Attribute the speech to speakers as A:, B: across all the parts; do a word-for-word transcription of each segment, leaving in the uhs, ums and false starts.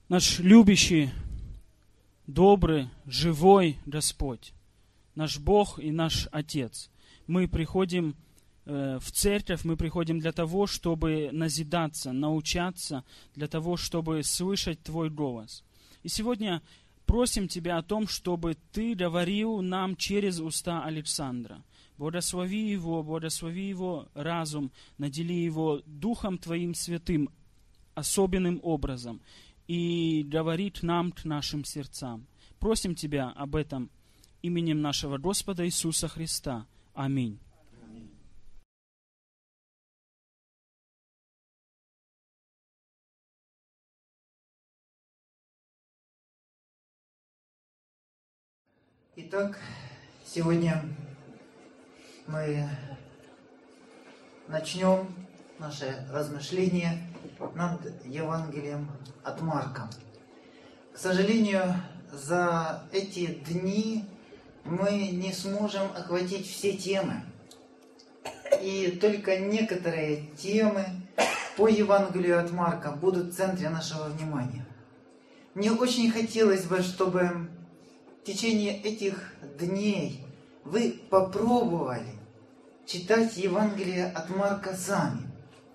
A: Наш любящий, добрый, живой Господь, наш Бог и наш Отец. Мы приходим э, в церковь, мы приходим для того, чтобы назидаться, научаться, для того, чтобы слышать Твой голос. И сегодня просим Тебя о том, чтобы Ты говорил нам через уста Александра. Благослови его, благослови его разум, надели его Духом Твоим Святым особенным образом и говорит нам к нашим сердцам. Просим Тебя об этом именем нашего Господа Иисуса Христа. Аминь.
B: Итак, сегодня мы начнем наше размышление над Евангелием от Марка. К сожалению, за эти дни мы не сможем охватить все темы. И только некоторые темы по Евангелию от Марка будут в центре нашего внимания. Мне очень хотелось бы, чтобы в течение этих дней вы попробовали читать Евангелие от Марка сами.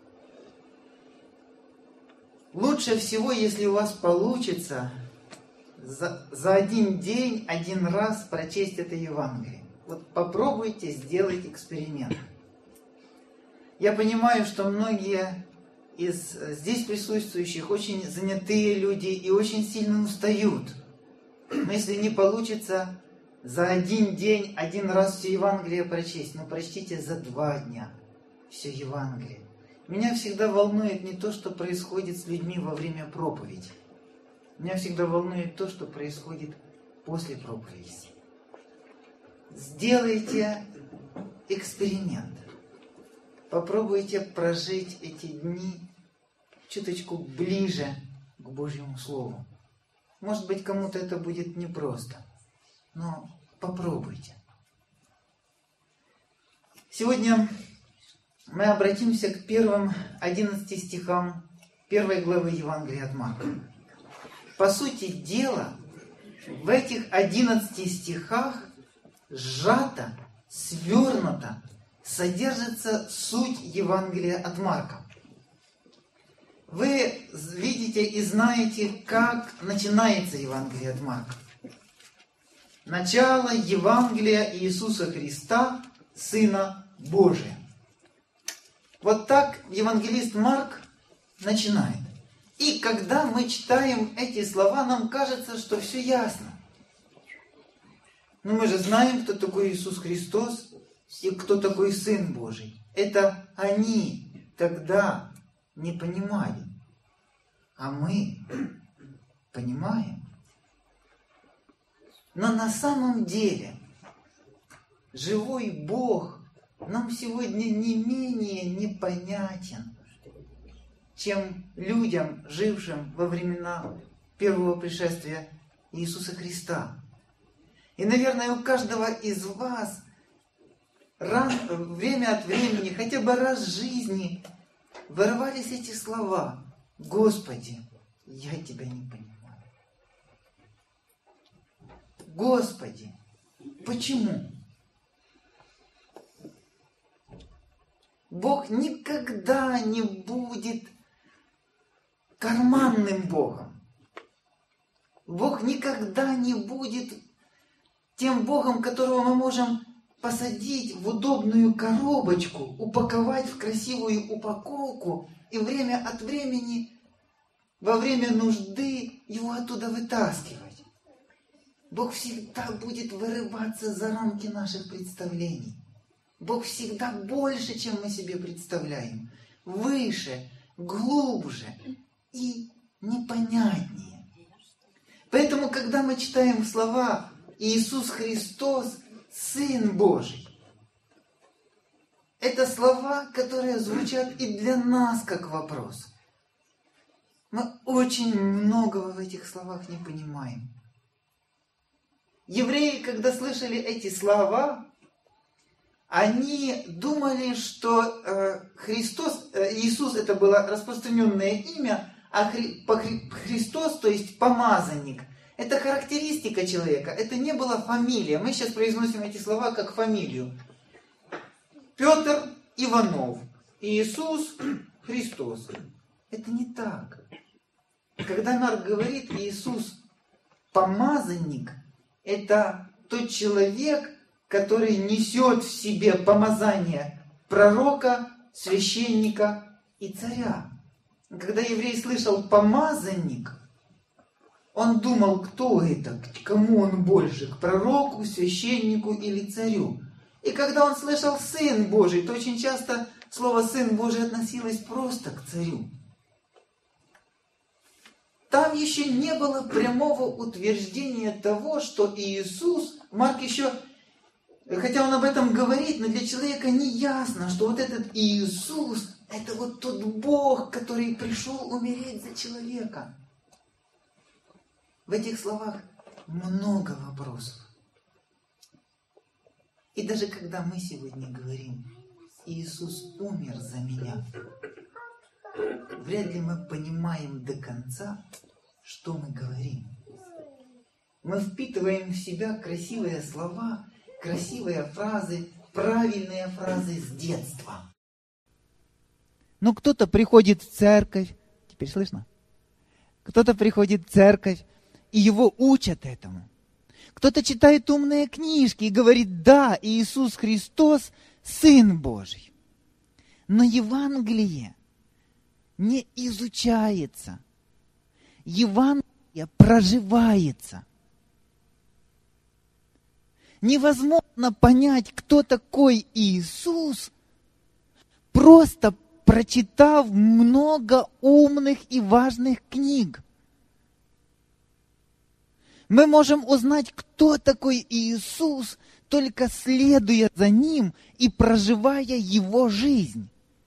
B: Лучше всего, если у вас получится за, за один день, один раз прочесть это Евангелие. Вот попробуйте сделать эксперимент. Я понимаю, что многие из здесь присутствующих очень занятые люди и очень сильно устают. Но если не получится за один день, один раз все Евангелие прочесть, ну прочтите за два дня все Евангелие. Меня всегда волнует не то, что происходит с людьми во время проповеди. Меня всегда волнует то, что происходит после проповеди. Сделайте эксперимент. Попробуйте прожить эти дни чуточку ближе к Божьему Слову. Может быть, кому-то это будет непросто, но попробуйте. Сегодня мы обратимся к первым одиннадцати стихам первой главы Евангелия от Марка. По сути дела, в этих одиннадцати стихах сжато, свернуто содержится суть Евангелия от Марка. Вы видите и знаете, как начинается Евангелие от Марка. Начало Евангелия Иисуса Христа, Сына Божия. Вот так евангелист Марк начинает. И когда мы читаем эти слова, нам кажется, что все ясно. Но мы же знаем, кто такой Иисус Христос и кто такой Сын Божий. Это они тогда не понимали. А мы понимаем. Но на самом деле живой Бог нам сегодня не менее непонятен, чем людям, жившим во времена первого пришествия Иисуса Христа. И, наверное, у каждого из вас раз, время от времени, хотя бы раз в жизни, вырывались эти слова: «Господи, я Тебя не понимаю». Господи, почему? Бог никогда не будет карманным Богом. Бог никогда не будет тем Богом, которого мы можем посадить в удобную коробочку, упаковать в красивую упаковку и время от времени, во время нужды, его оттуда вытаскивать. Бог всегда будет вырываться за рамки наших представлений. Бог всегда больше, чем мы себе представляем. Выше, глубже и непонятнее. Поэтому, когда мы читаем слова «Иисус Христос, Сын Божий», это слова, которые звучат и для нас как вопрос. Мы очень многого в этих словах не понимаем. Евреи, когда слышали эти слова, они думали, что э, Христос, э, Иисус, это было распространенное имя, А Хри- по Хри- Христос, то есть помазанник, это характеристика человека, это не была фамилия. Мы сейчас произносим эти слова как фамилию. Петр Иванов, Иисус Христос. Это не так. Когда Марк говорит Иисус помазанник, это тот человек, который несет в себе помазание пророка, священника и царя. Когда еврей слышал помазанник, он думал, кто это, к кому он больше, к пророку, священнику или царю. И когда он слышал Сын Божий, то очень часто слово Сын Божий относилось просто к царю. Там еще не было прямого утверждения того, что Иисус, Марк еще, хотя он об этом говорит, но для человека не ясно, что вот этот Иисус, это вот тот Бог, который пришел умереть за человека. В этих словах много вопросов. И даже когда мы сегодня говорим, Иисус умер за меня, вряд ли мы понимаем до конца, что мы говорим. Мы впитываем в себя красивые слова, красивые фразы, правильные фразы с детства.
C: Ну, кто-то приходит в церковь, теперь слышно? Кто-то приходит в церковь, и его учат этому. Кто-то читает умные книжки и говорит, да, Иисус Христос – Сын Божий. Но Евангелие не изучается. Евангелие проживается. Невозможно понять, кто такой Иисус, просто прочитав много умных и важных книг. Мы можем узнать, кто такой Иисус, только следуя за Ним и проживая Его жизнь.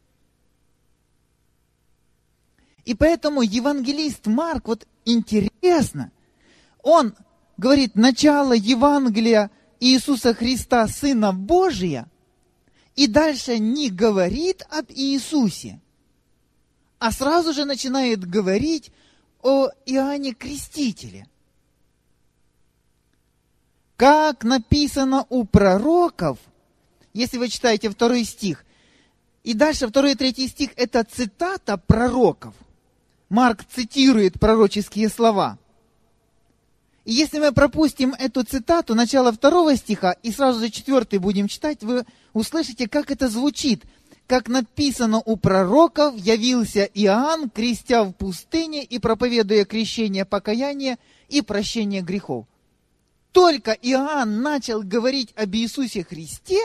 C: И поэтому евангелист Марк, вот интересно, он говорит, начало Евангелия Иисуса Христа, Сына Божия, и дальше не говорит об Иисусе, а сразу же начинает говорить о Иоанне Крестителе. Как написано у пророков, если вы читаете второй стих, и дальше второй и третий стих, это цитата пророков. Марк цитирует пророческие слова. И если мы пропустим эту цитату, начало второго стиха, и сразу же четвертый будем читать, вы услышите, как это звучит. Как написано у пророков, явился Иоанн, крестя в пустыне и проповедуя крещение покаяния и прощение грехов. Только Иоанн начал говорить об Иисусе Христе,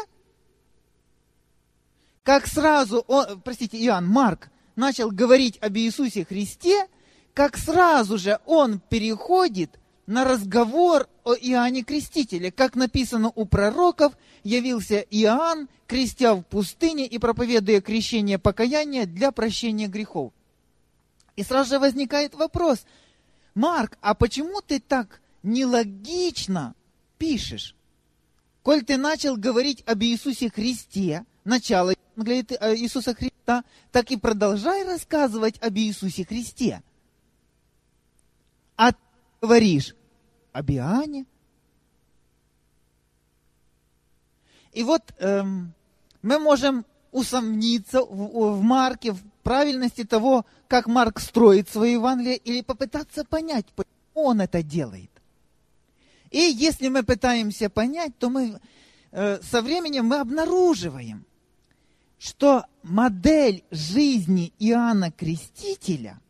C: как сразу, он, простите, Иоанн, Марк, начал говорить об Иисусе Христе, как сразу же он переходит на разговор о Иоанне Крестителе. Как написано у пророков, явился Иоанн, крестя в пустыне и проповедуя крещение покаяния для прощения грехов. И сразу же возникает вопрос, Марк, а почему ты так нелогично пишешь? Коль ты начал говорить об Иисусе Христе, начало Иисуса Христа, так и продолжай рассказывать об Иисусе Христе. А ты говоришь об Иоанне. И вот эм, мы можем усомниться в, в Марке, в правильности того, как Марк строит свое Евангелие, или попытаться понять, почему он это делает. И если мы пытаемся понять, то мы э, со временем мы обнаруживаем, что модель жизни Иоанна Крестителя,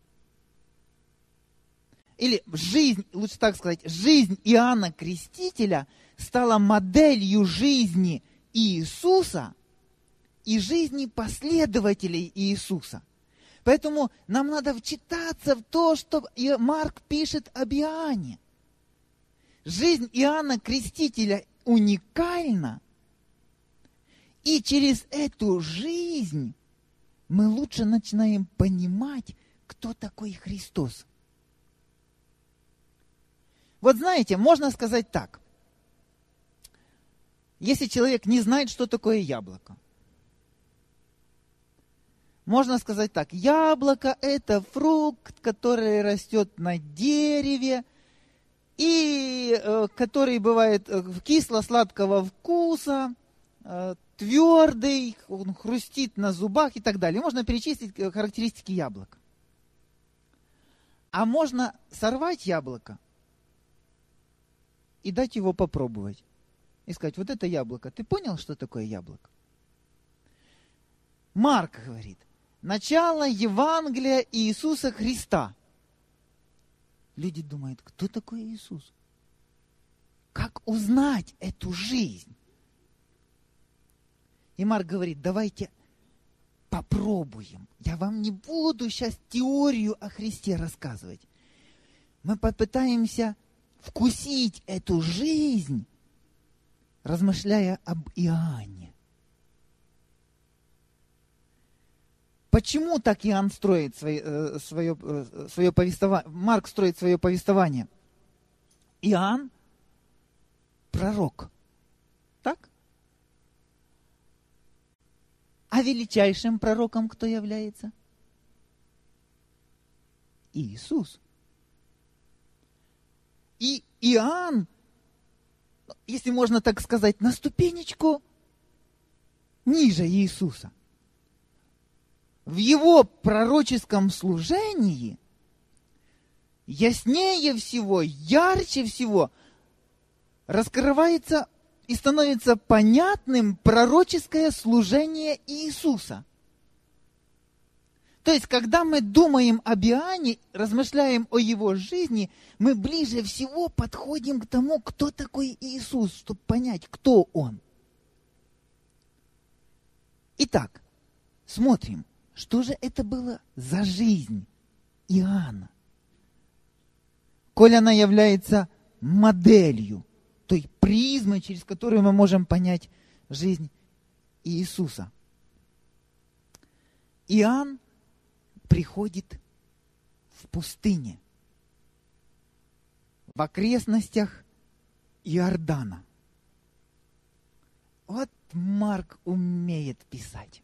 C: или жизнь, лучше так сказать, жизнь Иоанна Крестителя стала моделью жизни Иисуса и жизни последователей Иисуса. Поэтому нам надо вчитаться в то, что Марк пишет об Иоанне. Жизнь Иоанна Крестителя уникальна, и через эту жизнь мы лучше начинаем понимать, кто такой Христос. Вот знаете, можно сказать так. Если человек не знает, что такое яблоко, Можно сказать так, яблоко – это фрукт, который растет на дереве, и э, который бывает э, кисло-сладкого вкуса, э, твердый, он хрустит на зубах и так далее. Можно перечислить характеристики яблока. А можно сорвать яблоко и дать его попробовать. И сказать, вот это яблоко, ты понял, что такое яблоко? Марк говорит, начало Евангелия Иисуса Христа. Люди думают, кто такой Иисус? Как узнать эту жизнь? И Марк говорит, давайте попробуем. Я вам не буду сейчас теорию о Христе рассказывать. Мы попытаемся вкусить эту жизнь, размышляя об Иоанне. Почему так Иоанн строит свое, свое, свое повествование? Марк строит свое повествование. Иоанн пророк. Так? А величайшим пророком кто является? Иисус. И Иоанн, если можно так сказать, на ступенечку ниже Иисуса. В его пророческом служении яснее всего, ярче всего раскрывается и становится понятным пророческое служение Иисуса. То есть, когда мы думаем об Иоанне, размышляем о его жизни, мы ближе всего подходим к тому, кто такой Иисус, чтобы понять, кто он. Итак, смотрим, что же это было за жизнь Иоанна. Коль она является моделью, той призмой, через которую мы можем понять жизнь Иисуса. Иоанн приходит в пустыне, в окрестностях Иордана. Вот Марк умеет писать.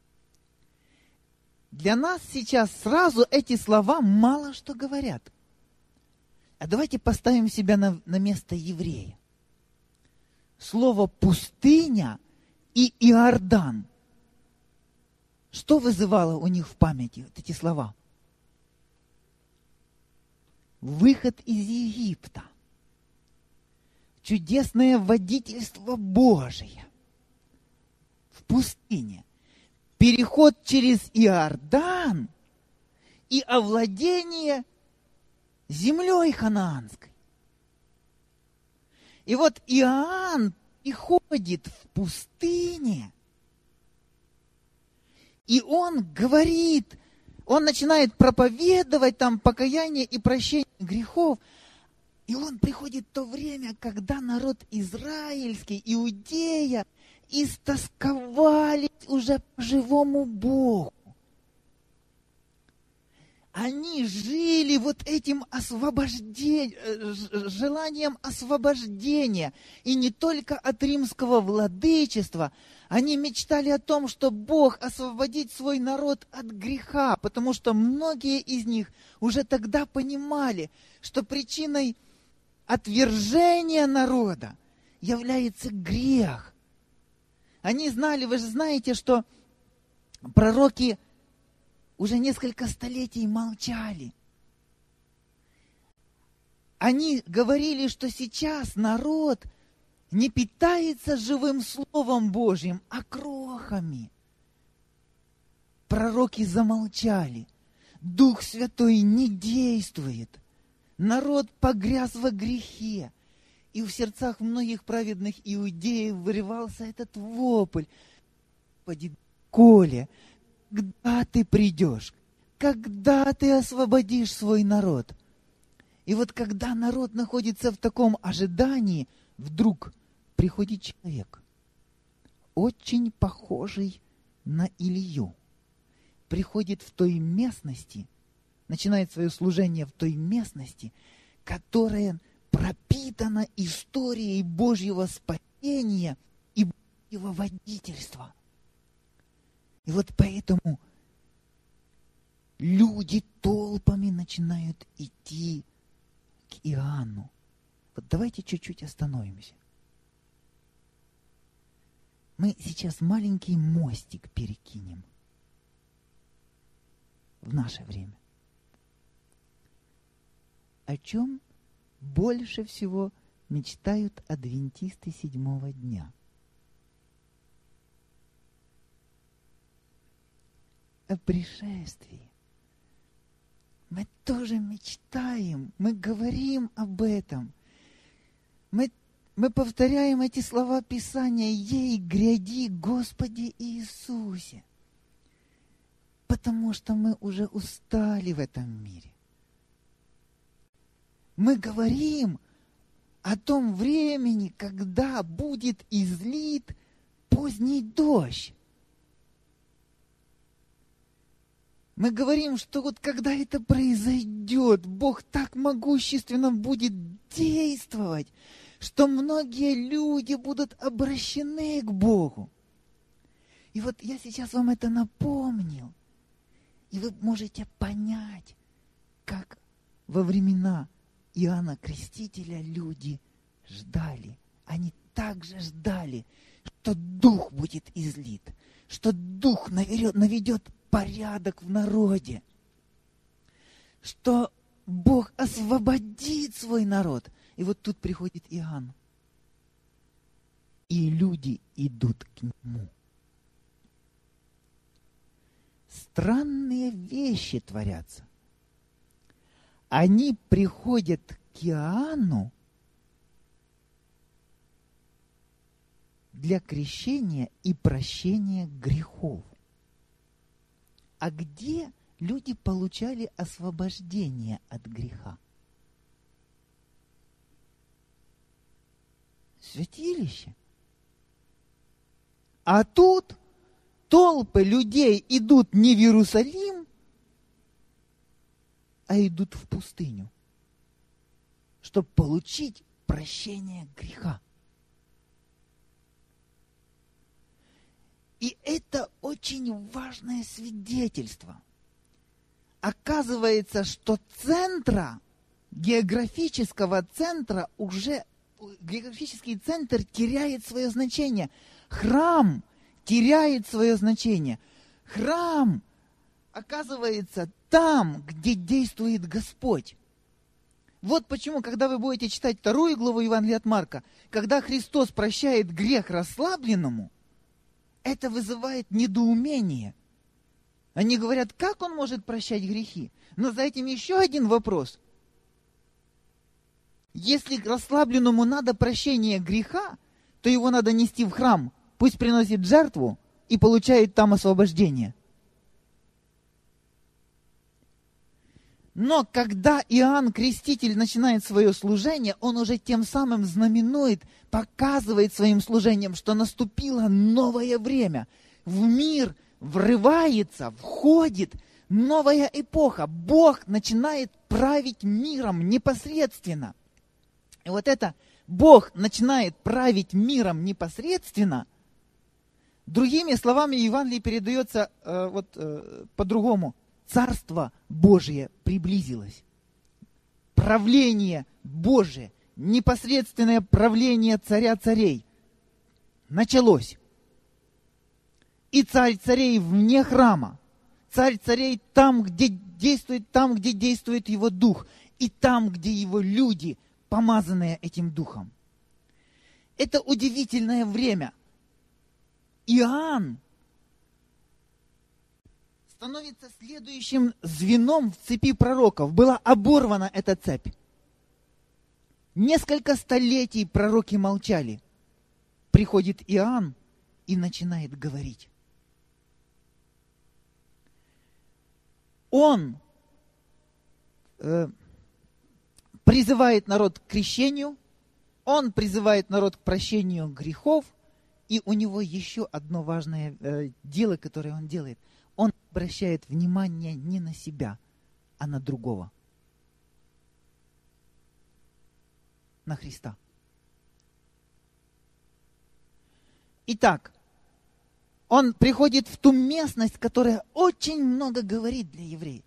C: Для нас сейчас сразу эти слова мало что говорят. А давайте поставим себя на, на место еврея. Слово «пустыня» и «Иордан». Что вызывало у них в памяти вот эти слова? Выход из Египта. Чудесное водительство Божие в пустыне. Переход через Иордан и овладение землей ханаанской. И вот Иоанн приходит в пустыне, и он говорит, он начинает проповедовать там покаяние и прощение грехов, и он приходит в то время, когда народ израильский, Иудея, истосковались уже по живому Богу. Они жили вот этим освобождением, желанием освобождения. И не только от римского владычества. Они мечтали о том, что Бог освободит свой народ от греха. Потому что многие из них уже тогда понимали, что причиной отвержения народа является грех. Они знали, вы же знаете, что пророки уже несколько столетий молчали. Они говорили, что сейчас народ не питается живым Словом Божьим, а крохами. Пророки замолчали. Дух Святой не действует. Народ погряз во грехе. И в сердцах многих праведных иудеев вырывался этот вопль. Господи, Коля, когда ты придешь? Когда ты освободишь свой народ? И вот когда народ находится в таком ожидании, вдруг приходит человек, очень похожий на Илью. Приходит в той местности, начинает свое служение в той местности, которая пропитана историей Божьего спасения и Божьего водительства. И вот поэтому люди толпами начинают идти к Иоанну. Вот давайте чуть-чуть остановимся. Мы сейчас маленький мостик перекинем в наше время. О чем больше всего мечтают адвентисты седьмого дня? О пришествии. Мы тоже мечтаем, мы говорим об этом. Мы, мы повторяем эти слова Писания: «Ей гряди, Господи Иисусе», потому что мы уже устали в этом мире. Мы говорим о том времени, когда будет излит поздний дождь. Мы говорим, что вот когда это произойдет, Бог так могущественно будет действовать, что многие люди будут обращены к Богу. И вот я сейчас вам это напомнил, и вы можете понять, как во времена Иоанна Крестителя люди ждали. Они также ждали, что Дух будет излит, что Дух наведет, наведет порядок в народе, что Бог освободит свой народ. И вот тут приходит Иоанн, и люди идут к нему. Странные вещи творятся. Они приходят к Иоанну для крещения и прощения грехов. А где люди получали освобождение от греха? Святилище. А тут толпы людей идут не в Иерусалим, а идут в пустыню, чтобы получить прощение греха. И это очень важное свидетельство. Оказывается, что центра, географического центра уже, географический центр теряет свое значение. Храм теряет свое значение. Храм оказывается там, где действует Господь. Вот почему, когда вы будете читать вторую главу Евангелия от Марка, когда Христос прощает грех расслабленному, это вызывает недоумение. Они говорят, как он может прощать грехи? Но за этим еще один вопрос. Если расслабленному надо прощение греха, то его надо нести в храм. Пусть приносит жертву и получает там освобождение. Но когда Иоанн Креститель начинает свое служение, он уже тем самым знаменует, показывает своим служением, что наступило новое время. В мир врывается, входит новая эпоха. Бог начинает править миром непосредственно. И вот это Бог начинает править миром непосредственно. Другими словами, Евангелие передается э, вот, э, по-другому. Царство Божие приблизилось. Правление Божие, непосредственное правление царя царей началось. И царь царей вне храма. Царь царей там, где действует, там, где действует его дух. И там, где его люди, помазанные этим духом. Это удивительное время. Иоанн становится следующим звеном в цепи пророков. Была оборвана эта цепь. Несколько столетий пророки молчали. Приходит Иоанн и начинает говорить. Он э, призывает народ к крещению, он призывает народ к прощению грехов, и у него еще одно важное э, дело, которое он делает. Он обращает внимание не на себя, а на другого. На Христа. Итак, Он приходит в ту местность, которая очень много говорит для евреев.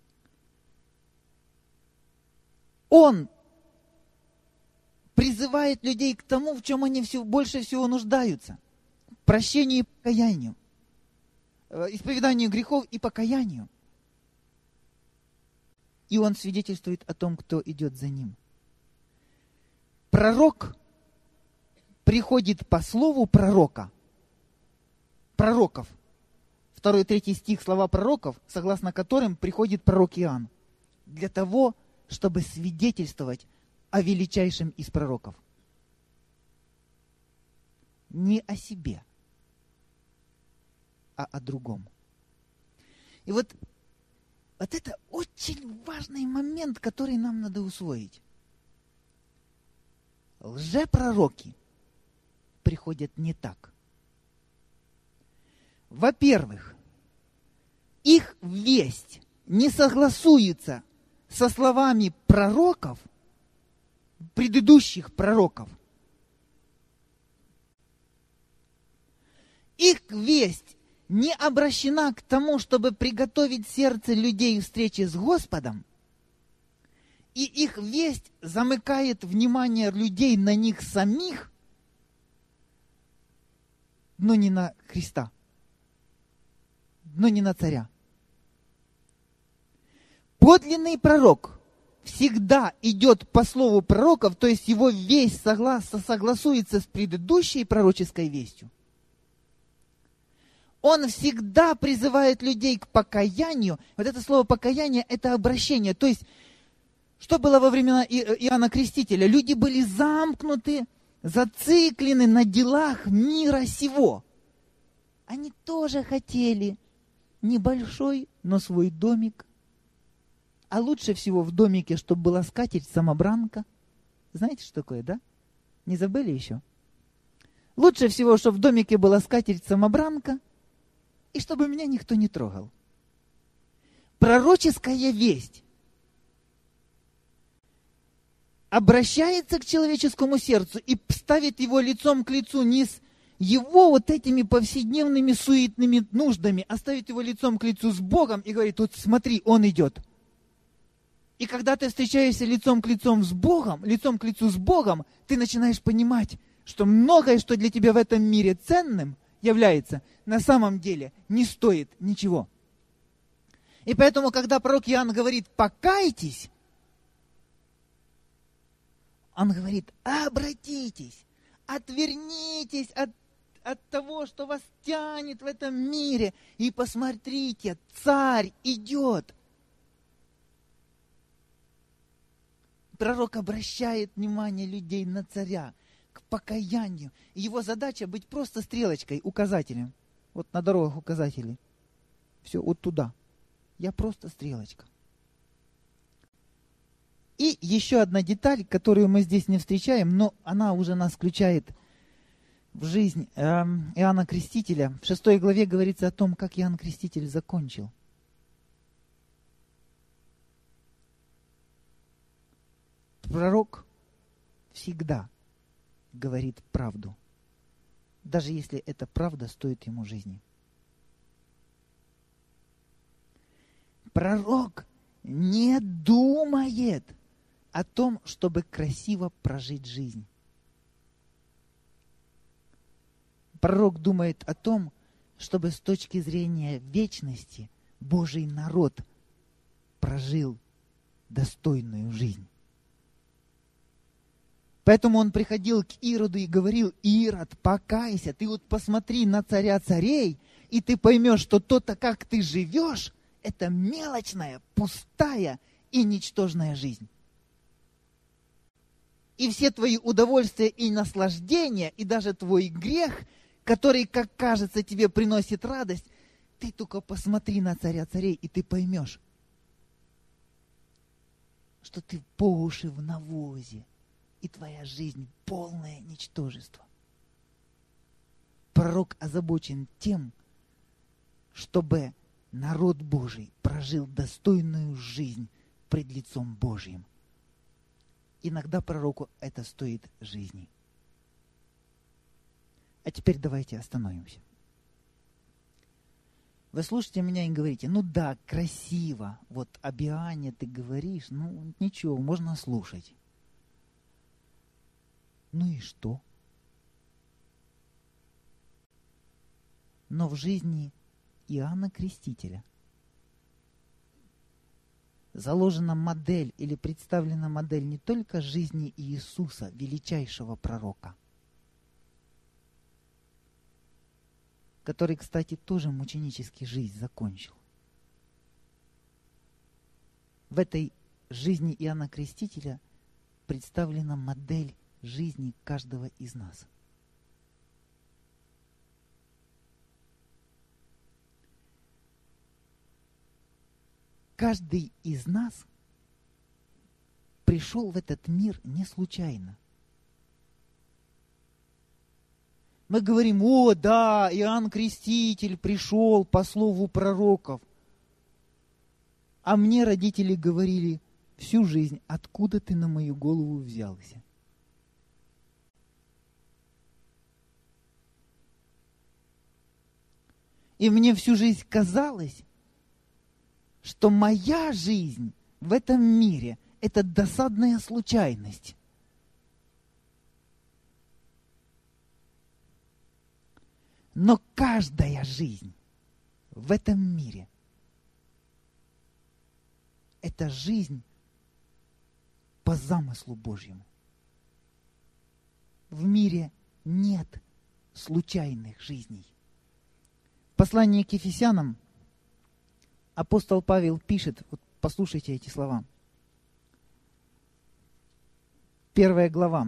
C: Он призывает людей к тому, в чем они все, больше всего нуждаются. Прощению и покаянию. Исповеданию грехов и покаянию. И он свидетельствует о том, кто идет за ним. Пророк приходит по слову пророка. Пророков. Второй и третий стих слова пророков, согласно которым приходит пророк Иоанн. Для того, чтобы свидетельствовать о величайшем из пророков. Не о себе, а о другом. И вот, вот это очень важный момент, который нам надо усвоить. Лжепророки приходят не так. Во-первых, их весть не согласуется со словами пророков, предыдущих пророков. Их весть не обращена к тому, чтобы приготовить сердце людей к встрече с Господом, и их весть замыкает внимание людей на них самих, но не на Христа, но не на царя. Подлинный пророк всегда идет по слову пророков, то есть его весть соглас- согласуется с предыдущей пророческой вестью. Он всегда призывает людей к покаянию. Вот это слово покаяние – это обращение. То есть, что было во времена И- Иоанна Крестителя? Люди были замкнуты, зациклены на делах мира сего. Они тоже хотели небольшой, но свой домик. А лучше всего в домике, чтобы была скатерть-самобранка. Знаете, что такое, да? Не забыли еще? Лучше всего, чтобы в домике была скатерть-самобранка, и чтобы меня никто не трогал. Пророческая весть обращается к человеческому сердцу и ставит его лицом к лицу не с его вот этими повседневными суетными нуждами, а ставит его лицом к лицу с Богом и говорит: вот смотри, он идет. И когда ты встречаешься лицом к лицом с Богом, лицом к лицу с Богом, ты начинаешь понимать, что многое, что для тебя в этом мире ценным является, на самом деле не стоит ничего. И поэтому, когда пророк Иоанн говорит «покайтесь», он говорит: обратитесь, отвернитесь от, от того, что вас тянет в этом мире, и посмотрите, царь идет. Пророк обращает внимание людей на царя, к покаянию. Его задача быть просто стрелочкой, указателем. Вот на дорогах указатели. Все, вот туда. Я просто стрелочка. И еще одна деталь, которую мы здесь не встречаем, но она уже нас включает в жизнь э, Иоанна Крестителя. В шестой главе говорится о том, как Иоанн Креститель закончил. Пророк всегда говорит правду, даже если эта правда стоит ему жизни. Пророк не думает о том, чтобы красиво прожить жизнь. Пророк думает о том, чтобы с точки зрения вечности Божий народ прожил достойную жизнь. Поэтому он приходил к Ироду и говорил: Ирод, покайся, ты вот посмотри на царя царей, и ты поймешь, что то-то, как ты живешь, это мелочная, пустая и ничтожная жизнь. И все твои удовольствия и наслаждения, и даже твой грех, который, как кажется, тебе приносит радость, ты только посмотри на царя царей, и ты поймешь, что ты по уши в навозе, и твоя жизнь полное ничтожество. Пророк озабочен тем, чтобы народ Божий прожил достойную жизнь пред лицом Божьим. Иногда пророку это стоит жизни. А теперь давайте остановимся. Вы слушаете меня и говорите, ну да, красиво, вот об Иоанне ты говоришь, ну ничего, можно слушать. Ну и что? Но в жизни Иоанна Крестителя заложена модель или представлена модель не только жизни Иисуса, величайшего пророка, который, кстати, тоже мученически жизнь закончил. В этой жизни Иоанна Крестителя представлена модель жизни каждого из нас. Каждый из нас пришел в этот мир не случайно. Мы говорим, о, да, Иоанн Креститель пришел по слову пророков. А мне родители говорили всю жизнь, откуда ты на мою голову взялся? И мне всю жизнь казалось, что моя жизнь в этом мире – это досадная случайность. Но каждая жизнь в этом мире – это жизнь по замыслу Божьему. В мире нет случайных жизней. В послании к Ефесянам апостол Павел пишет, вот послушайте эти слова. Первая глава,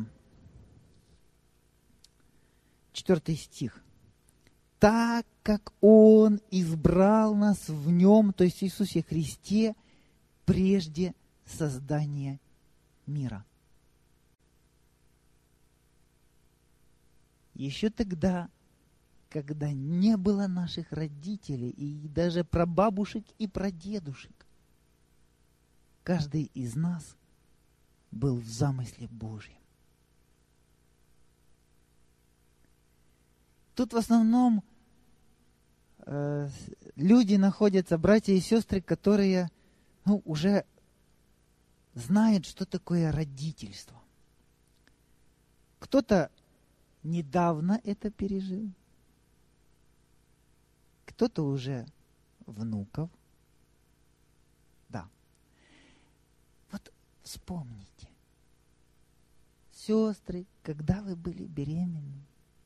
C: четвертый стих. Так как Он избрал нас в Нем, то есть в Иисусе Христе, прежде создания мира. Еще тогда, когда не было наших родителей и даже прабабушек и прадедушек, каждый из нас был в замысле Божьем. Тут в основном э, люди находятся, братья и сестры, которые ну, уже знают, что такое родительство. Кто-то недавно это пережил, кто-то уже внуков. Да. Вот вспомните, сестры, когда вы были беременны,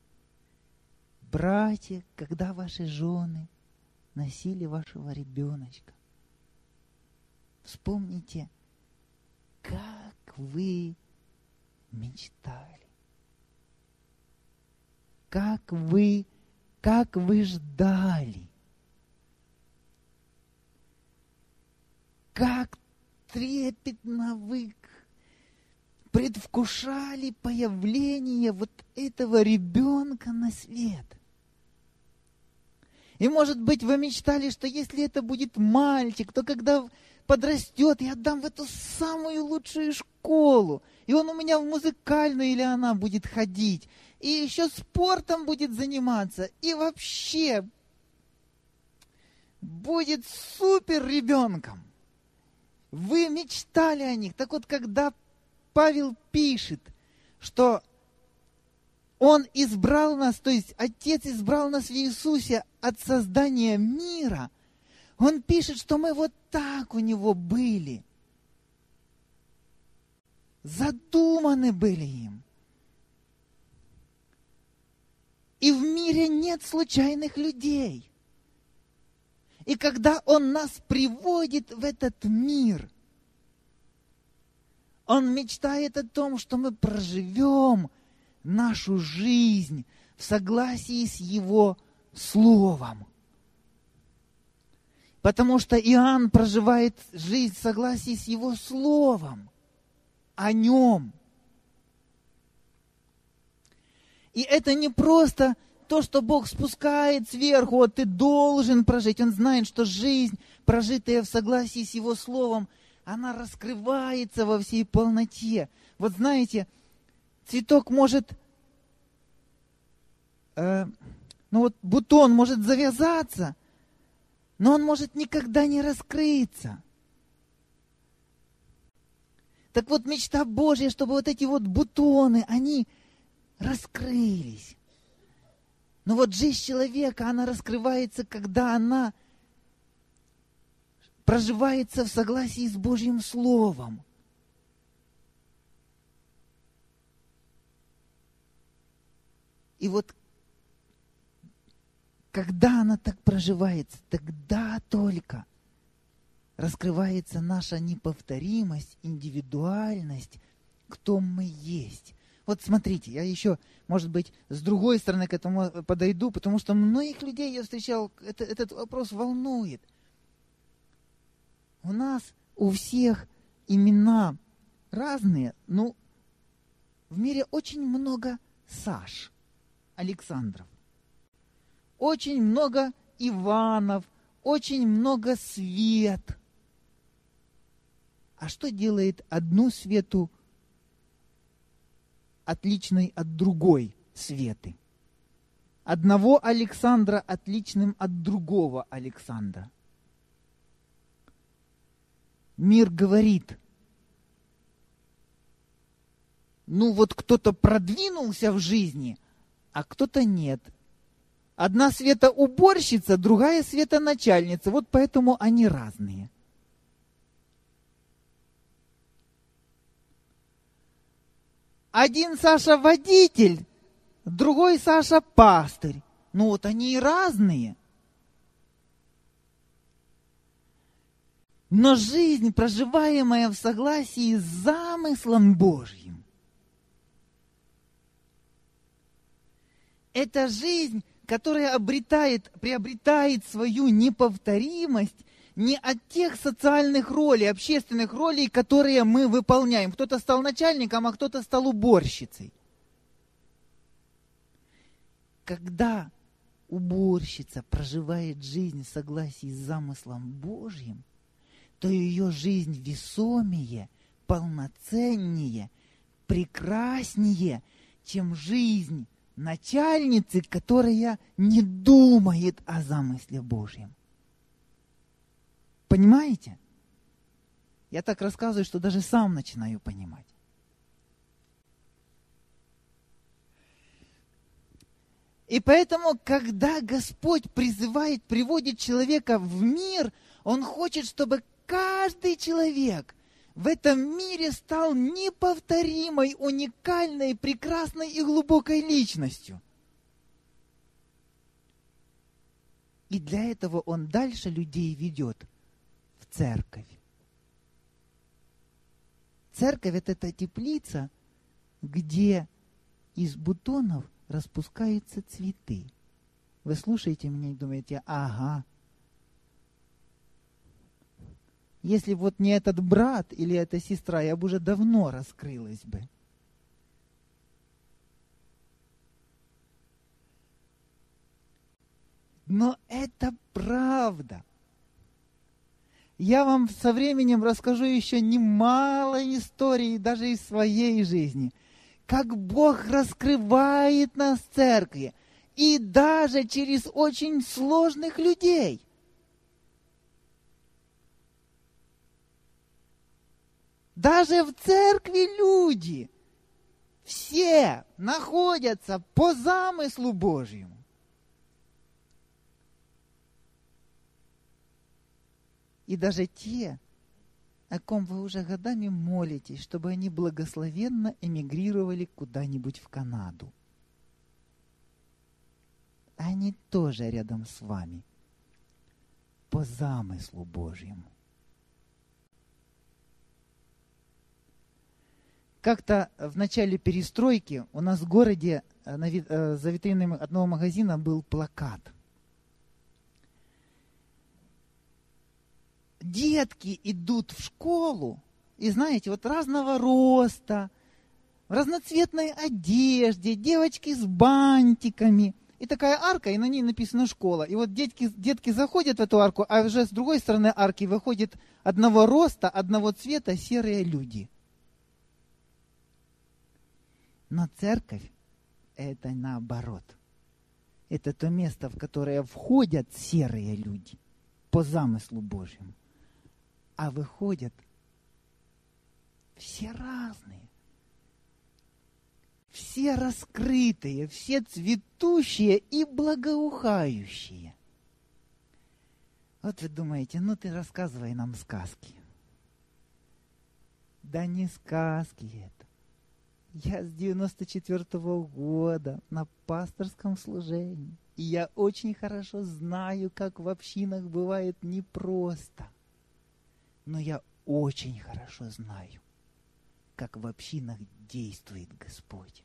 C: братья, когда ваши жены носили вашего ребеночка. Вспомните, как вы мечтали, как вы, как вы ждали, как трепетно вы предвкушали появление вот этого ребенка на свет. И, может быть, вы мечтали, что если это будет мальчик, то когда подрастет, я отдам в эту самую лучшую школу. И он у меня в музыкальную или она будет ходить. И еще спортом будет заниматься. И вообще будет супер ребенком. Вы мечтали о них. Так вот, когда Павел пишет, что Он избрал нас, то есть Отец избрал нас в Иисусе от создания мира, Он пишет, что мы вот так у Него были. Задуманы были им. И в мире нет случайных людей. И когда Он нас приводит в этот мир, Он мечтает о том, что мы проживем нашу жизнь в согласии с Его Словом. Потому что Иоанн проживает жизнь в согласии с Его Словом, о Нем. И это не просто то, что Бог спускает сверху, вот ты должен прожить. Он знает, что жизнь, прожитая в согласии с Его Словом, она раскрывается во всей полноте. Вот знаете, цветок может, э, ну вот бутон может завязаться, но он может никогда не раскрыться. Так вот, мечта Божья, чтобы вот эти вот бутоны, они раскрылись. Но вот жизнь человека, она раскрывается, когда она проживается в согласии с Божьим Словом. И вот когда она так проживается, тогда только раскрывается наша неповторимость, индивидуальность, кто мы есть. Вот смотрите, я еще, может быть, с другой стороны к этому подойду, потому что многих людей я встречал, это, этот вопрос волнует. У нас у всех имена разные, но в мире очень много Саш, Александров, очень много Иванов, очень много Свет. А что делает одну Свету отличной от другой Светы? Одного Александра отличным от другого Александра. Мир говорит, ну вот кто-то продвинулся в жизни, а кто-то нет. Одна Света уборщица, другая Света начальница, вот поэтому они разные. Один Саша водитель, другой Саша пастырь. Ну вот они и разные. Но жизнь, проживаемая в согласии с замыслом Божьим, это жизнь, которая обретает, приобретает свою неповторимость не от тех социальных ролей, общественных ролей, которые мы выполняем. Кто-то стал начальником, а кто-то стал уборщицей. Когда уборщица проживает жизнь в согласии с замыслом Божьим, то ее жизнь весомее, полноценнее, прекраснее, чем жизнь начальницы, которая не думает о замысле Божьем. Понимаете? Я так рассказываю, что даже сам начинаю понимать. И поэтому, когда Господь призывает, приводит человека в мир, Он хочет, чтобы каждый человек в этом мире стал неповторимой, уникальной, прекрасной и глубокой личностью. И для этого Он дальше людей ведет в церковь. Церковь – это та теплица, где из бутонов распускаются цветы. Вы слушаете меня и думаете, ага. Если вот не этот брат или эта сестра, я бы уже давно раскрылась бы. Но это правда. Я вам со временем расскажу еще немало историй, даже из своей жизни, как Бог раскрывает нас в церкви, и даже через очень сложных людей. Даже в церкви люди все находятся по замыслу Божьему. И даже те, о ком вы уже годами молитесь, чтобы они благословенно эмигрировали куда-нибудь в Канаду. Они тоже рядом с вами по замыслу Божьему. Как-то в начале перестройки у нас в городе на, за витриной одного магазина был плакат. Детки идут в школу, и знаете, вот разного роста, в разноцветной одежде, девочки с бантиками. И такая арка, и на ней написано «школа». И вот детки, детки заходят в эту арку, а уже с другой стороны арки выходят одного роста, одного цвета серые люди. Но церковь – это наоборот. Это то место, в которое входят серые люди, по замыслу Божьему. А выходят все разные. Все раскрытые, все цветущие и благоухающие. Вот вы думаете, ну ты рассказывай нам сказки. Да не сказки это. Я с девяносто четвёртого года на пасторском служении. И я очень хорошо знаю, как в общинах бывает непросто. Но я очень хорошо знаю, как в общинах действует Господь.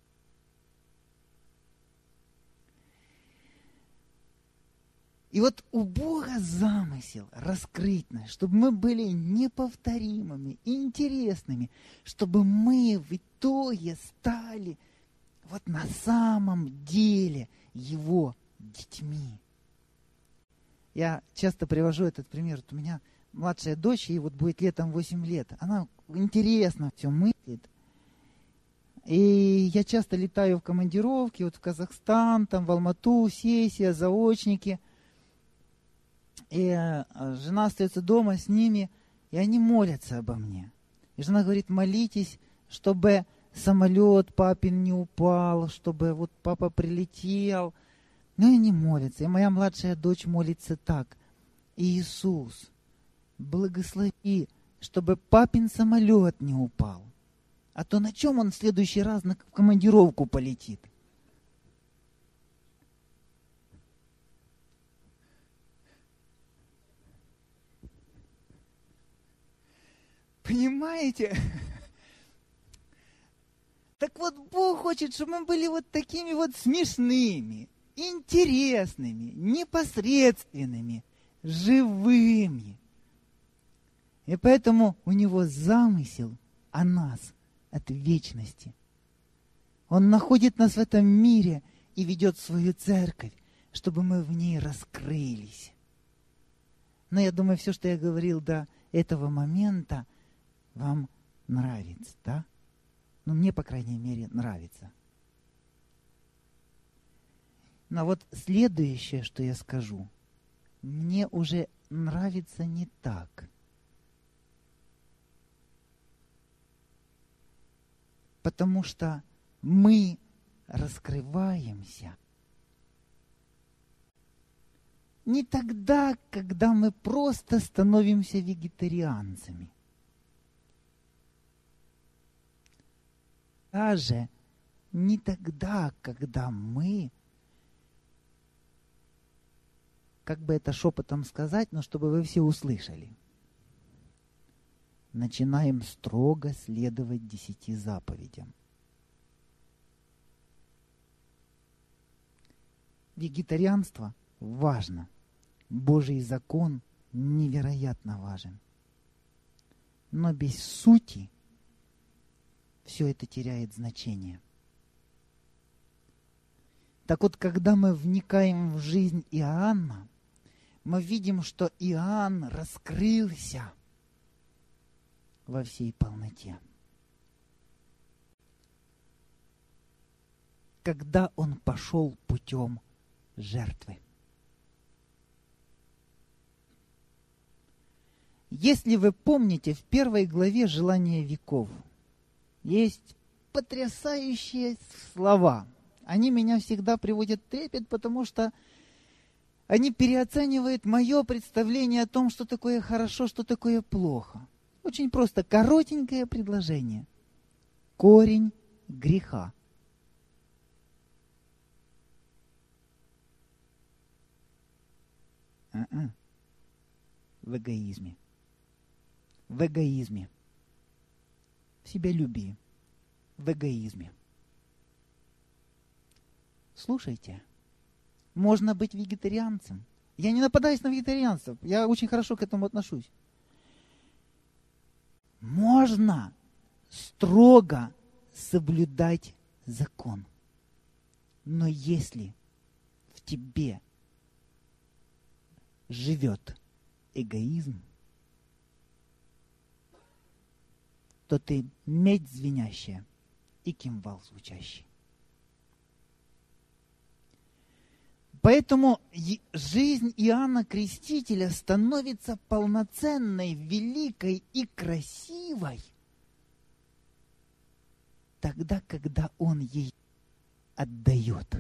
C: И вот у Бога замысел раскрыть нас, чтобы мы были неповторимыми, интересными, чтобы мы в итоге стали вот на самом деле Его детьми. Я часто привожу этот пример. Вот у меня младшая дочь, ей вот будет летом восемь лет. Она интересно все мыслит. И я часто летаю в командировки, вот в Казахстан, там в Алмату, сессия, заочники. И жена остается дома с ними, и они молятся обо мне. И жена говорит, молитесь, чтобы самолет папин не упал, чтобы вот папа прилетел. Ну и они молятся. И моя младшая дочь молится так. Иисус, благослови, чтобы папин самолет не упал. А то на чем он в следующий раз на командировку полетит? Понимаете? Так вот, Бог хочет, чтобы мы были вот такими вот смешными, интересными, непосредственными, живыми. И поэтому у Него замысел о нас от вечности. Он находит нас в этом мире и ведет свою церковь, чтобы мы в ней раскрылись. Но я думаю, все, что я говорил до этого момента, вам нравится, да? Ну, мне, по крайней мере, нравится. Но вот следующее, что я скажу, мне уже нравится не так. Потому что мы раскрываемся не тогда, когда мы просто становимся вегетарианцами. Даже не тогда, когда мы, как бы это шепотом сказать, но чтобы вы все услышали, начинаем строго следовать десяти заповедям. Вегетарианство важно. Божий закон невероятно важен. Но без сути все это теряет значение. Так вот, когда мы вникаем в жизнь Иоанна, мы видим, что Иоанн раскрылся во всей полноте. Когда он пошел путем жертвы. Если вы помните, в первой главе «Желания веков» есть потрясающие слова. Они меня всегда приводят в трепет, потому что они переоценивают мое представление о том, что такое хорошо, что такое плохо. Очень просто, коротенькое предложение. Корень греха. А-а. В эгоизме. В эгоизме. В себялюбии. В эгоизме. Слушайте, можно быть вегетарианцем. Я не нападаюсь на вегетарианцев, я очень хорошо к этому отношусь. Можно строго соблюдать закон. Но если в тебе живет эгоизм, то ты медь звенящая и кимвал звучащий. Поэтому жизнь Иоанна Крестителя становится полноценной, великой и красивой тогда, когда он ей отдает.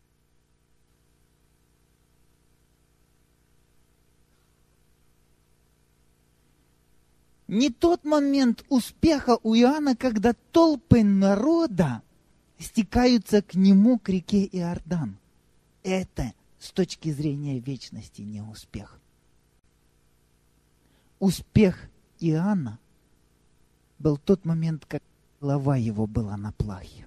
C: Не тот момент успеха у Иоанна, когда толпы народа стекаются к нему, к реке Иордан. Это с точки зрения вечности не успех. Успех Иоанна был тот момент, как голова его была на плахе.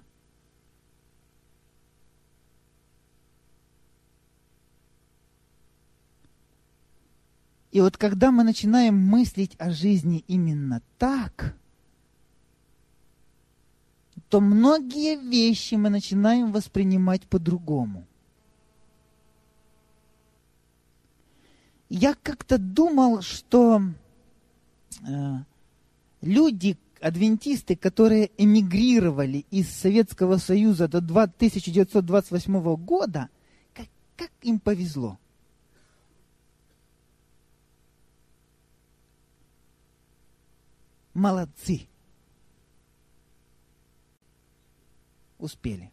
C: И вот когда мы начинаем мыслить о жизни именно так, то многие вещи мы начинаем воспринимать по-другому. Я как-то думал, что э, люди, адвентисты, которые эмигрировали из Советского Союза до тысяча девятьсот двадцать восьмого года, как, как им повезло. Молодцы. Успели.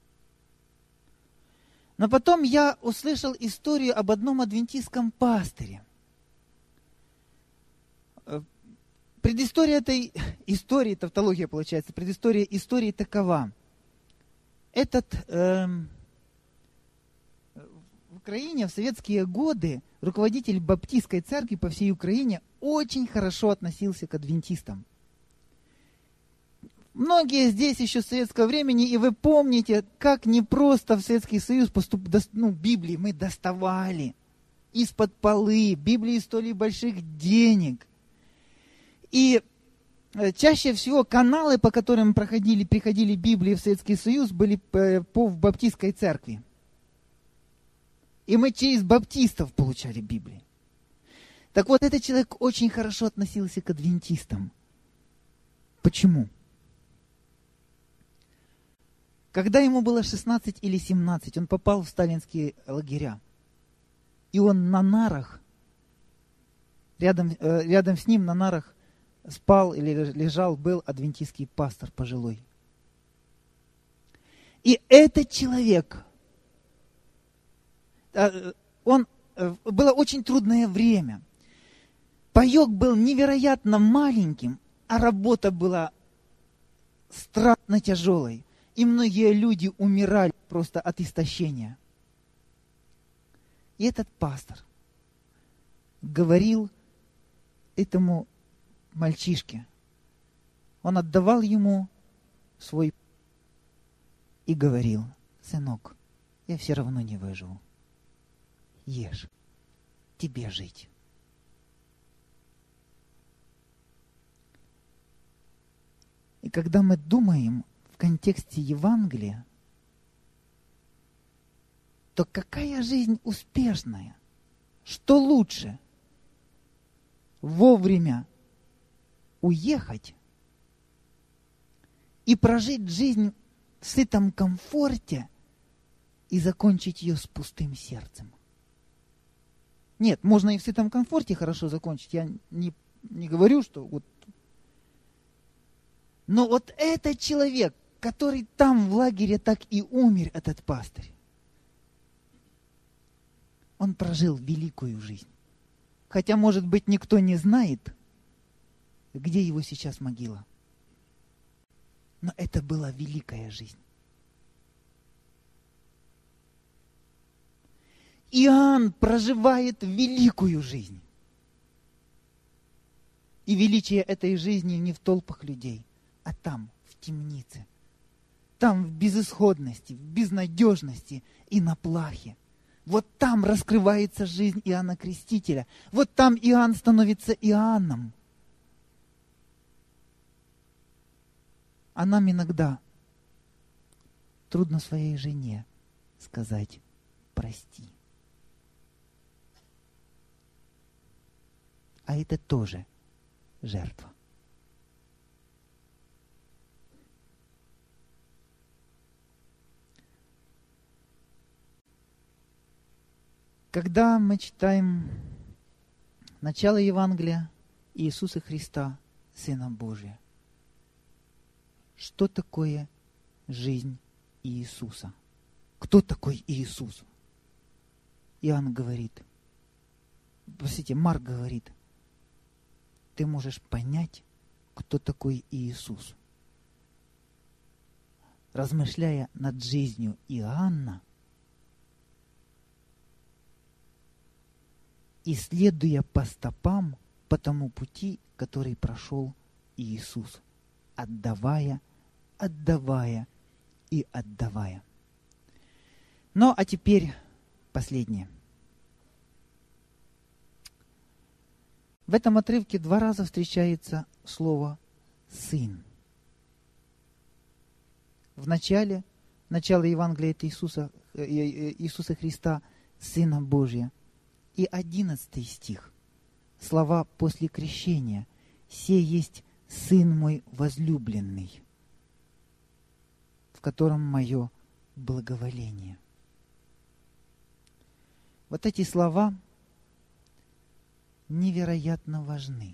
C: Но потом я услышал историю об одном адвентистском пастыре. Предыстория этой истории, тавтология получается, предыстория истории такова. Этот э, в Украине в советские годы руководитель баптистской церкви по всей Украине очень хорошо относился к адвентистам. Многие здесь еще с советского времени, и вы помните, как непросто в Советский Союз поступ... ну, Библии мы доставали из-под полы. Библии стоили больших денег. И чаще всего каналы, по которым проходили, приходили Библии в Советский Союз, были по, по в баптистской церкви. И мы через баптистов получали Библии. Так вот, этот человек очень хорошо относился к адвентистам. Почему? Когда ему было шестнадцать или семнадцать, он попал в сталинские лагеря. И он на нарах, рядом, э, рядом с ним на нарах спал или лежал, был адвентистский пастор пожилой. И этот человек, э, он, э, было очень трудное время. Паёк был невероятно маленьким, а работа была страшно тяжелой. И многие люди умирали просто от истощения. И этот пастор говорил этому мальчишке, он отдавал ему свой и говорил: сынок, я все равно не выживу. Ешь, тебе жить. И когда мы думаем в контексте Евангелия, то какая жизнь успешная? Что лучше? Вовремя уехать и прожить жизнь в сытом комфорте и закончить ее с пустым сердцем? Нет, можно и в сытом комфорте хорошо закончить. Я не, не говорю, что вот... Но вот этот человек, который там в лагере так и умер, этот пастырь, он прожил великую жизнь. Хотя, может быть, никто не знает, где его сейчас могила. Но это была великая жизнь. Иоанн проживает великую жизнь. И величие этой жизни не в толпах людей, а там, в темнице. Там в безысходности, в безнадежности и на плахе. Вот там раскрывается жизнь Иоанна Крестителя. Вот там Иоанн становится Иоанном. А нам иногда трудно своей жене сказать «прости». А это тоже жертва. Когда мы читаем начало Евангелия Иисуса Христа, Сына Божия, что такое жизнь Иисуса? Кто такой Иисус? Иоанн говорит, простите, Марк говорит, ты можешь понять, кто такой Иисус. Размышляя над жизнью Иоанна, и следуя по стопам, по тому пути, который прошел Иисус, отдавая, отдавая и отдавая. Ну, а теперь последнее. В этом отрывке два раза встречается слово «сын». В начале, начало Евангелия это Иисуса, Иисуса Христа, Сына Божия. И одиннадцатый стих. Слова после крещения. «Се есть Сын мой возлюбленный, в котором мое благоволение». Вот эти слова невероятно важны.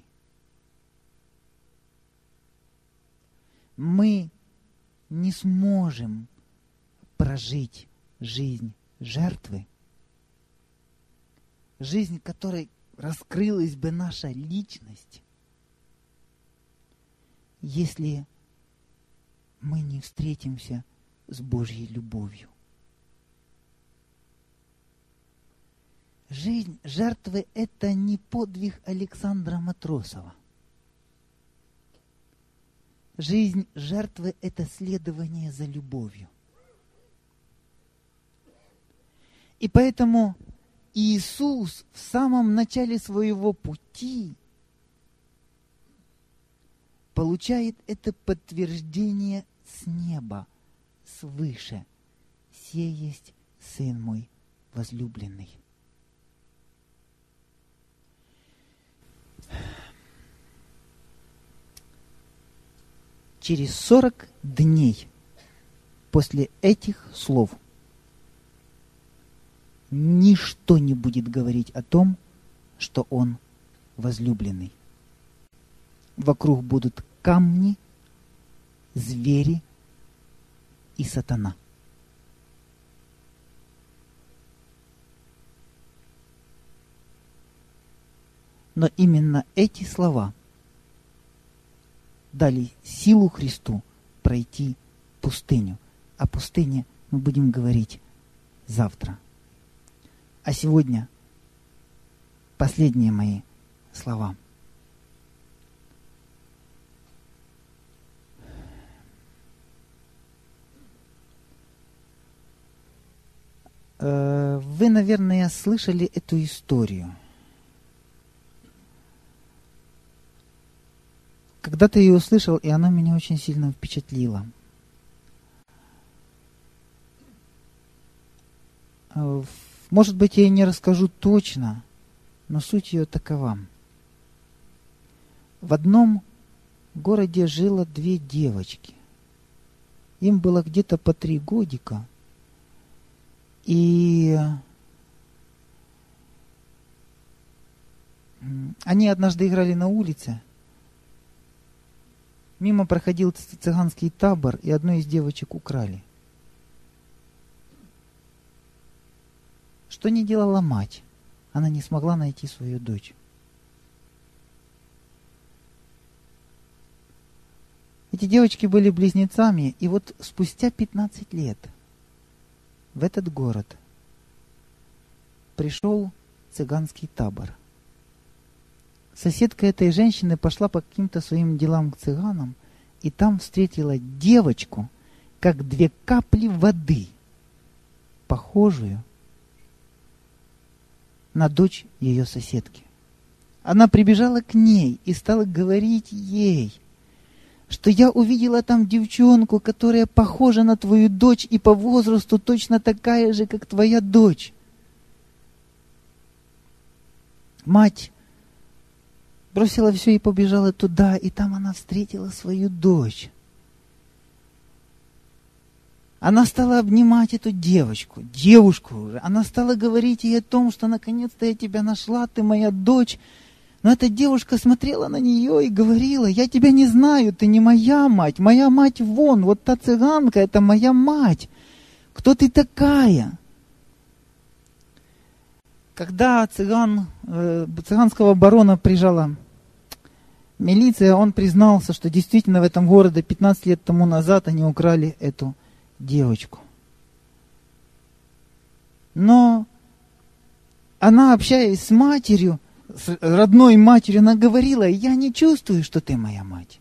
C: Мы не сможем прожить жизнь жертвы, жизнь, в которой раскрылась бы наша личность, если мы не встретимся с Божьей любовью. Жизнь жертвы – это не подвиг Александра Матросова. Жизнь жертвы – это следование за любовью. И поэтому Иисус в самом начале своего пути получает это подтверждение с неба, свыше. «Се есть Сын мой возлюбленный». Через сорок дней после этих слов ничто не будет говорить о том, что он возлюбленный. Вокруг будут камни, звери и сатана. Но именно эти слова дали силу Христу пройти пустыню. О пустыне мы будем говорить завтра. А сегодня последние мои слова. Вы, наверное, слышали эту историю. Когда-то я ее услышал, и она меня очень сильно впечатлила. Может быть, я и не расскажу точно, но суть ее такова. В одном городе жило две девочки. Им было где-то по три годика. И они однажды играли на улице. Мимо проходил цыганский табор, и одну из девочек украли. Что не делала мать? Она не смогла найти свою дочь. Эти девочки были близнецами, и вот спустя пятнадцать лет в этот город пришел цыганский табор. Соседка этой женщины пошла по каким-то своим делам к цыганам, и там встретила девочку, как две капли воды, похожую на дочь ее соседки. Она прибежала к ней и стала говорить ей, что я увидела там девчонку, которая похожа на твою дочь и по возрасту точно такая же, как твоя дочь. Мать бросила все и побежала туда, и там она встретила свою дочь. Она стала обнимать эту девочку, девушку уже. Она стала говорить ей о том, что наконец-то я тебя нашла, ты моя дочь. Но эта девушка смотрела на нее и говорила: я тебя не знаю, ты не моя мать. Моя мать вон, вот та цыганка, это моя мать. Кто ты такая? Когда цыган, э, цыганского барона прижала милиция, он признался, что действительно в этом городе пятнадцать лет тому назад они украли эту девочку. Но она, общаясь с матерью, с родной матерью, она говорила: я не чувствую, что ты моя мать.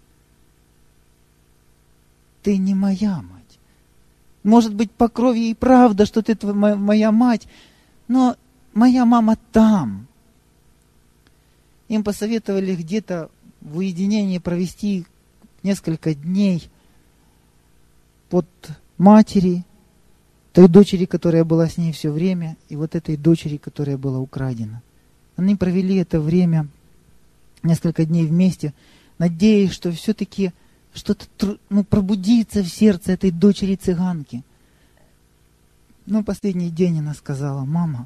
C: Ты не моя мать. Может быть, по крови и правда, что ты моя мать, но моя мама там. Им посоветовали где-то в уединении провести несколько дней под матери, той дочери, которая была с ней все время, и вот этой дочери, которая была украдена. Они провели это время, несколько дней вместе, надеясь, что все-таки что-то ну, пробудится в сердце этой дочери цыганки. Но последний день она сказала: мама,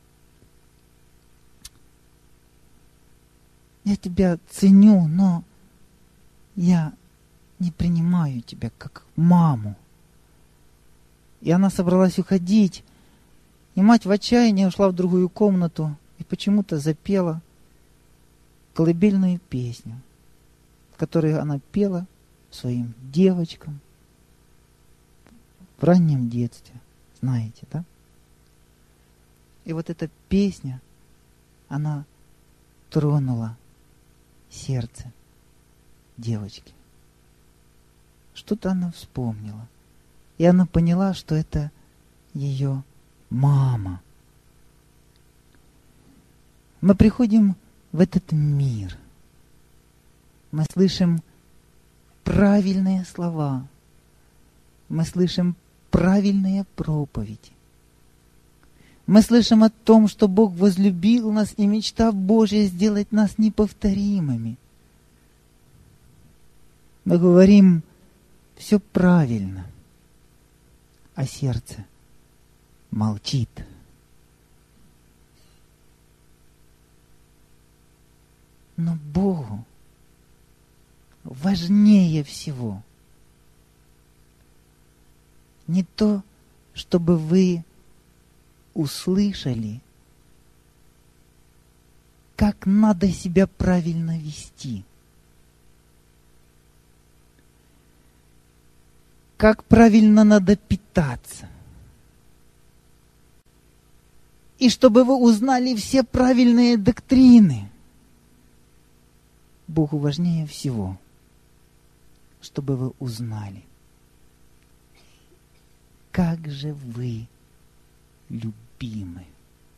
C: я тебя ценю, но я не принимаю тебя как маму. И она собралась уходить. И мать в отчаянии ушла в другую комнату и почему-то запела колыбельную песню, которую она пела своим девочкам в раннем детстве. Знаете, да? И вот эта песня, она тронула сердце девочки. Что-то она вспомнила. И она поняла, что это ее мама. Мы приходим в этот мир. Мы слышим правильные слова. Мы слышим правильные проповеди. Мы слышим о том, что Бог возлюбил нас, и мечта Божья сделать нас неповторимыми. Мы говорим: все правильно, а сердце молчит. Но Богу важнее всего не то, чтобы вы услышали, как надо себя правильно вести, как правильно надо питаться, и чтобы вы узнали все правильные доктрины. Богу важнее всего, чтобы вы узнали, как же вы любимы.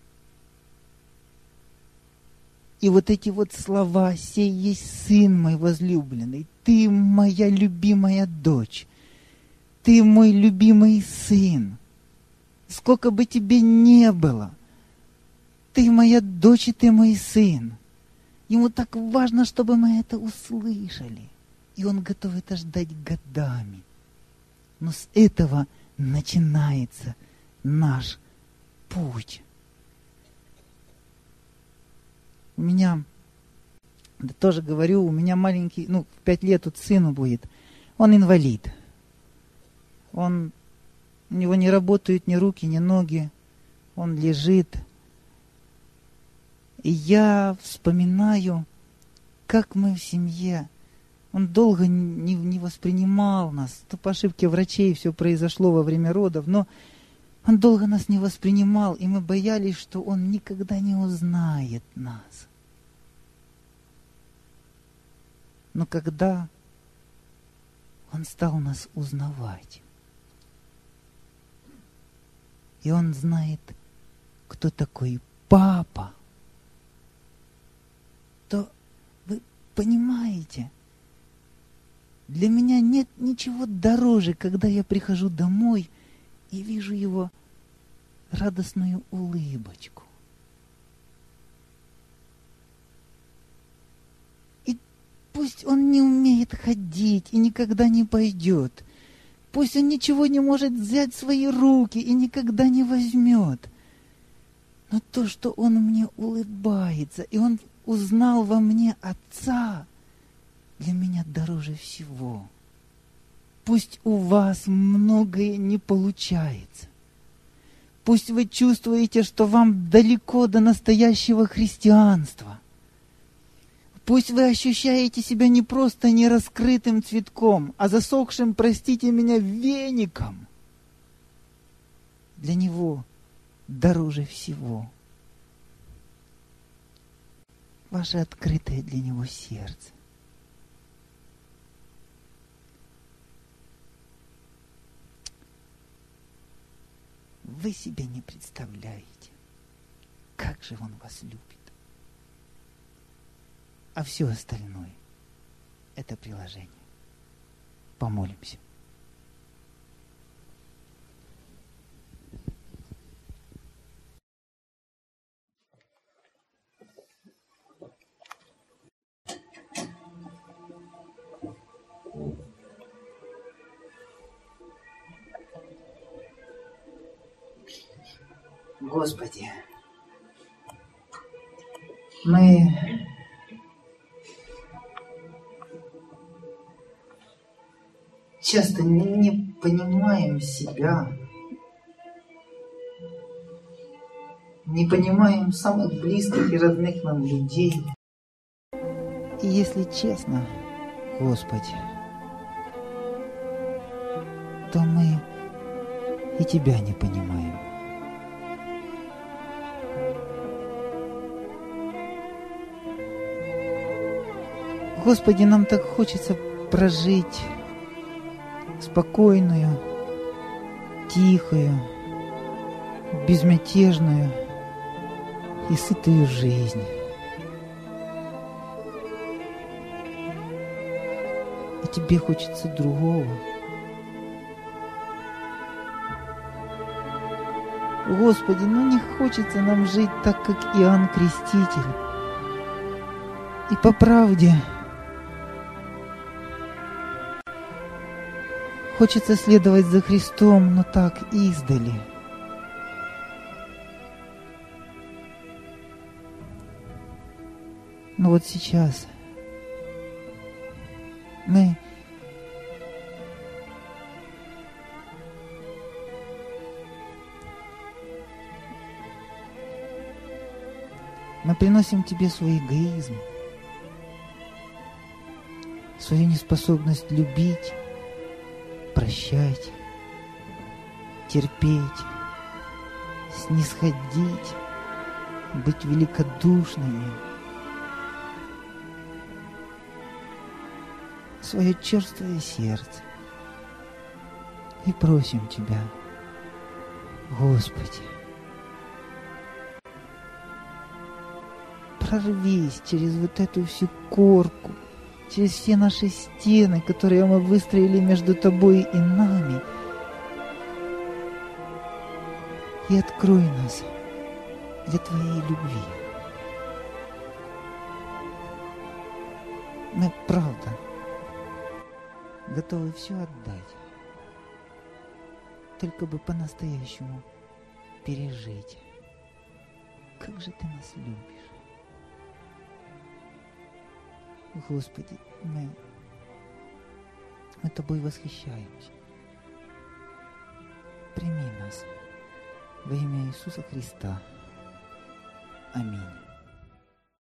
C: И вот эти вот слова: «Сей есть Сын мой возлюбленный, ты моя любимая дочь, ты мой любимый сын, сколько бы тебе не было, ты моя дочь и ты мой сын». Ему так важно, чтобы мы это услышали. И он готов это ждать годами. Но с этого начинается наш путь. У меня, да тоже говорю, у меня маленький, ну, в пять лет тут сыну будет. Он инвалид. Он, у него не работают ни руки, ни ноги. Он лежит. И я вспоминаю, как мы в семье. Он долго не, не воспринимал нас. То по ошибке врачей все произошло во время родов, но он долго нас не воспринимал, и мы боялись, что он никогда не узнает нас. Но когда он стал нас узнавать, и он знает, кто такой папа, то вы понимаете, для меня нет ничего дороже, когда я прихожу домой и вижу его радостную улыбочку. И пусть он не умеет ходить и никогда не пойдет, Пусть он ничего не может взять в свои руки и никогда не возьмет. Но то, что он мне улыбается, и он узнал во мне Отца, для меня дороже всего. Пусть у вас многое не получается. Пусть вы чувствуете, что вам далеко до настоящего христианства. Пусть вы ощущаете себя не просто нераскрытым цветком, а засохшим, простите меня, веником. Для него дороже всего ваше открытое для него сердце. Вы себе не представляете, как же он вас любит. А все остальное – это приложение. Помолимся.
B: Господи, мы часто не, не понимаем себя, не понимаем самых близких и родных нам людей.
C: И если честно, Господи, то мы и Тебя не понимаем. Господи, нам так хочется прожить спокойную, тихую, безмятежную и сытую жизнь. А Тебе хочется другого. Господи, ну не хочется нам жить так, как Иоанн Креститель. И по правде хочется следовать за Христом, но так издали. Но вот сейчас мы мы приносим Тебе свой эгоизм, свою неспособность любить, прощать, терпеть, снисходить, быть великодушными, свое черствое сердце. И просим Тебя, Господи, прорвись через вот эту всю корку, через все наши стены, которые мы выстроили между Тобой и нами, и открой нас для Твоей любви. Мы, правда, готовы все отдать, только бы по-настоящему пережить. Как же Ты нас любишь. Господи, мы, мы Тобой восхищаемся. Прими нас во имя Иисуса Христа. Аминь.